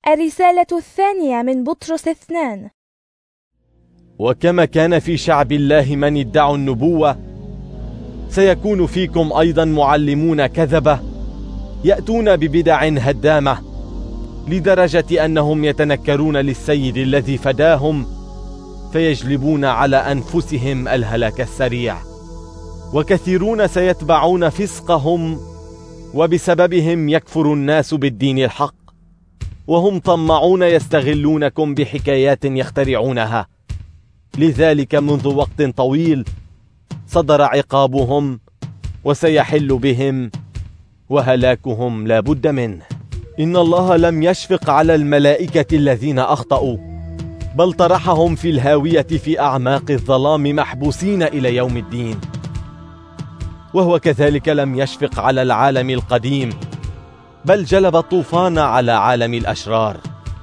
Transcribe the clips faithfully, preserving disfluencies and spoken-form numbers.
الرسالة الثانية من بطرس اثنان. وكما كان في شعب الله من ادعوا النبوة، سيكون فيكم أيضا معلمون كذبة يأتون ببدع هدامة، لدرجة أنهم يتنكرون للسيد الذي فداهم، فيجلبون على أنفسهم الهلاك السريع. وكثيرون سيتبعون فسقهم، وبسببهم يكفر الناس بالدين الحق، وهم طمعون يستغلونكم بحكايات يخترعونها. لذلك منذ وقت طويل صدر عقابهم، وسيحل بهم، وهلاكهم لا بد منه. إن الله لم يشفق على الملائكة الذين أخطأوا، بل طرحهم في الهاوية في أعماق الظلام محبوسين إلى يوم الدين. وهو كذلك لم يشفق على العالم القديم، بل جلب الطوفان على عالم الأشرار،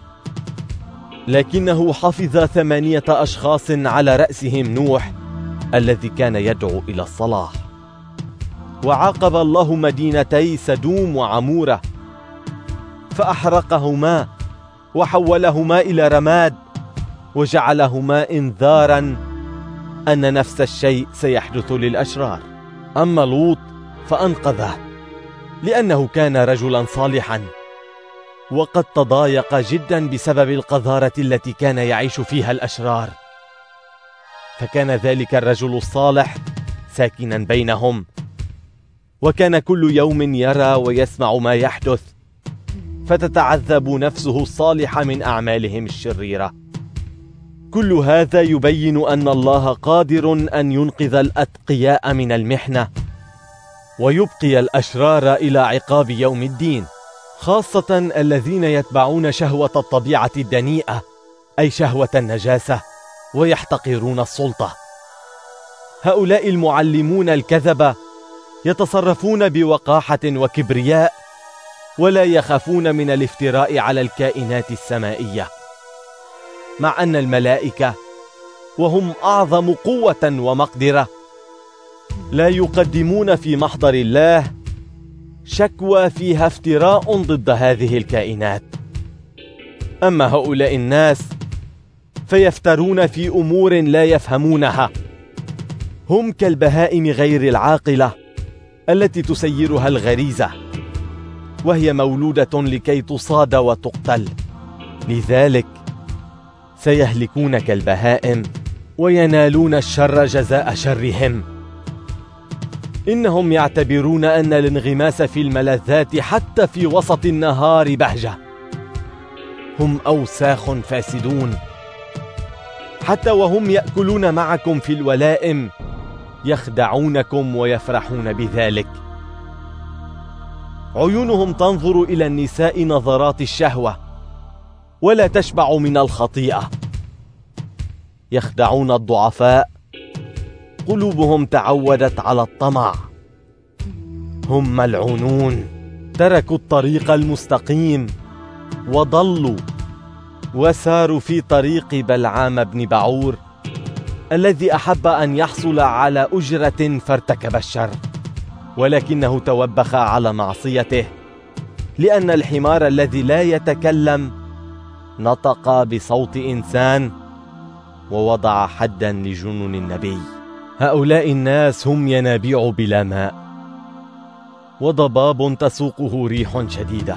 لكنه حفظ ثمانية أشخاص على رأسهم نوح الذي كان يدعو إلى الصلاح. وعاقب الله مدينتي سدوم وعمورة، فأحرقهما وحولهما إلى رماد، وجعلهما إنذارا أن نفس الشيء سيحدث للأشرار. أما لوط فأنقذه، لأنه كان رجلا صالحا، وقد تضايق جدا بسبب القذارة التي كان يعيش فيها الأشرار. فكان ذلك الرجل الصالح ساكنا بينهم، وكان كل يوم يرى ويسمع ما يحدث، فتتعذب نفسه الصالحة من أعمالهم الشريرة. كل هذا يبين أن الله قادر أن ينقذ الأتقياء من المحنة، ويبقي الأشرار إلى عقاب يوم الدين، خاصة الذين يتبعون شهوة الطبيعة الدنيئة، أي شهوة النجاسة، ويحتقرون السلطة. هؤلاء المعلمون الكذبة يتصرفون بوقاحة وكبرياء، ولا يخافون من الافتراء على الكائنات السمائية، مع أن الملائكة وهم أعظم قوة ومقدرة لا يقدمون في محضر الله شكوى فيها افتراء ضد هذه الكائنات. أما هؤلاء الناس فيفترون في أمور لا يفهمونها. هم كالبهائم غير العاقلة التي تسيرها الغريزة، وهي مولودة لكي تصاد وتقتل، لذلك سيهلكون كالبهائم وينالون الشر جزاء شرهم. إنهم يعتبرون أن الانغماس في الملذات حتى في وسط النهار بهجة. هم أوساخ فاسدون، حتى وهم يأكلون معكم في الولائم يخدعونكم ويفرحون بذلك. عيونهم تنظر إلى النساء نظرات الشهوة، ولا تشبع من الخطيئة. يخدعون الضعفاء، قلوبهم تعودت على الطمع. هم ملعونون، تركوا الطريق المستقيم وضلوا، وساروا في طريق بلعام بن بعور الذي أحب أن يحصل على أجرة فارتكب الشر، ولكنه توبخ على معصيته، لأن الحمار الذي لا يتكلم نطق بصوت إنسان، ووضع حدا لجنون النبي. هؤلاء الناس هم ينابيع بلا ماء، وضباب تسوقه ريح شديدة.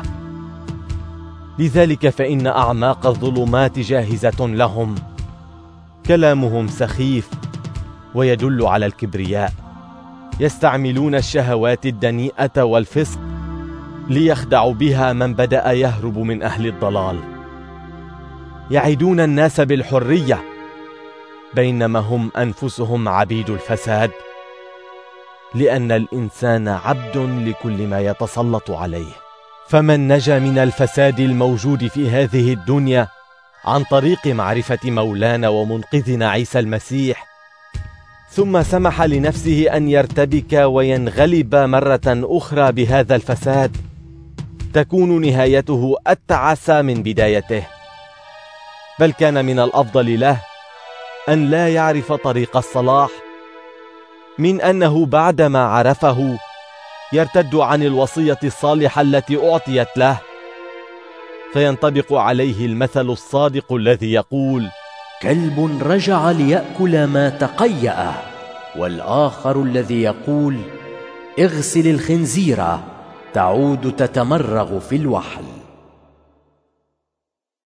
لذلك فإن أعماق الظلمات جاهزة لهم. كلامهم سخيف ويدل على الكبرياء. يستعملون الشهوات الدنيئة والفسق ليخدعوا بها من بدأ يهرب من أهل الضلال. يعدون الناس بالحرية، بينما هم أنفسهم عبيد الفساد، لأن الإنسان عبد لكل ما يتسلط عليه. فمن نجا من الفساد الموجود في هذه الدنيا عن طريق معرفة مولانا ومنقذنا عيسى المسيح، ثم سمح لنفسه أن يرتبك وينغلب مرة أخرى بهذا الفساد، تكون نهايته أتعس من بدايته. بل كان من الأفضل له أن لا يعرف طريق الصلاح، من أنه بعدما عرفه يرتد عن الوصية الصالحة التي أعطيت له، فينطبق عليه المثل الصادق الذي يقول: كلب رجع ليأكل ما تقيأ، والآخر الذي يقول: اغسل الخنزير تعود تتمرغ في الوحل.